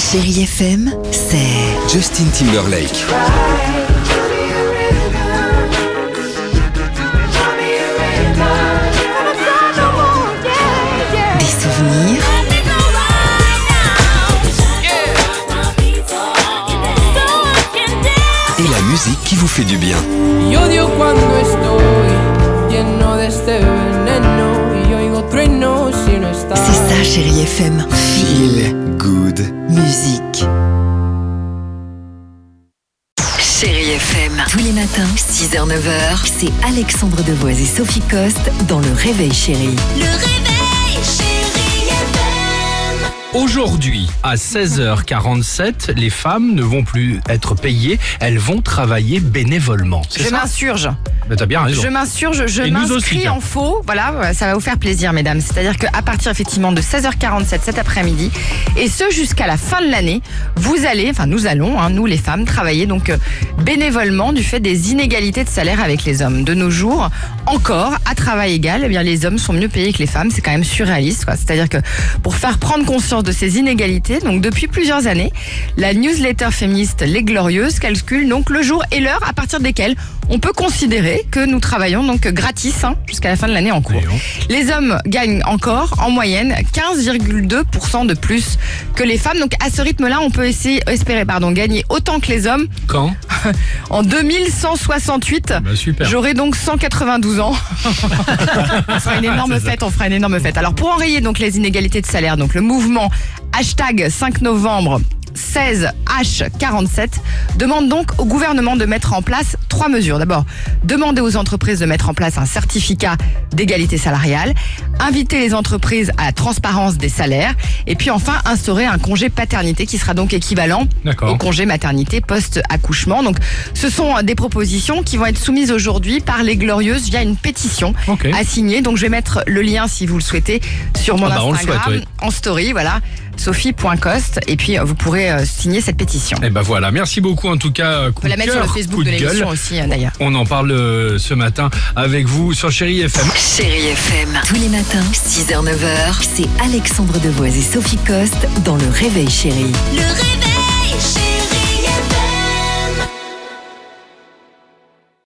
Chérie FM, c'est Justin Timberlake. des souvenirs, Et la musique qui vous fait du bien. Y odio cuando estoy lleno de este veneno y oigo truenos si no estás. c'est ça Chérie FM. Feel Good. musique. Chérie FM, tous les matins, 6h-9h, c'est Alexandre Devoise et Sophie Coste dans Le Réveil Chérie. Le réveil, chérie FM. Aujourd'hui, à 16h47, les femmes ne vont plus être payées, elles vont travailler bénévolement. C'est Je ça? m'insurge. Ben, t'as bien raison. Je m'insurge, je Et nous aussi, m'inscris tiens. en faux. Voilà, ça va vous faire plaisir, mesdames. C'est-à-dire qu'à partir effectivement de 16h47 cet après-midi, et ce jusqu'à la fin de l'année, nous allons, nous les femmes, travailler donc bénévolement du fait des inégalités de salaire avec les hommes. De nos jours, encore, à travail égal, eh bien, les hommes sont mieux payés que les femmes. C'est quand même surréaliste, quoi. C'est-à-dire que pour faire prendre conscience de ces inégalités, donc depuis plusieurs années, la newsletter féministe Les Glorieuses calcule donc le jour et l'heure à partir desquels on peut considérer que nous travaillons donc gratis jusqu'à la fin de l'année en cours. Les hommes gagnent encore en moyenne 15,2% de plus que les femmes. Donc à ce rythme-là, on peut espérer gagner autant que les hommes. Quand? En 2168, Bah, super. j'aurai donc 192 ans. On fera une énorme fête. Alors pour enrayer donc les inégalités de salaire, donc le mouvement hashtag 5 novembre 16H47 demande donc au gouvernement de mettre en place 3 mesures. D'abord, demander aux entreprises de mettre en place un certificat d'égalité salariale, inviter les entreprises à la transparence des salaires, et puis enfin instaurer un congé paternité qui sera donc équivalent D'accord. au congé maternité post-accouchement. Donc ce sont des propositions qui vont être soumises aujourd'hui par les Glorieuses via une pétition Ok. à signer. Donc je vais mettre le lien si vous le souhaitez sur mon on le Instagram, souhaite, oui. en story, voilà. Sophie.coste, et puis vous pourrez signer cette pétition. Et ben voilà, merci beaucoup en tout cas. On Coup peut la de mettre sur cœur, le Facebook coup de de l'émission gueule. aussi d'ailleurs. On en parle ce matin avec vous sur Chérie FM. Chérie FM, tous les matins, 6h-9h, c'est Alexandre Devoise et Sophie Coste dans Le Réveil Chérie. Le réveil, chérie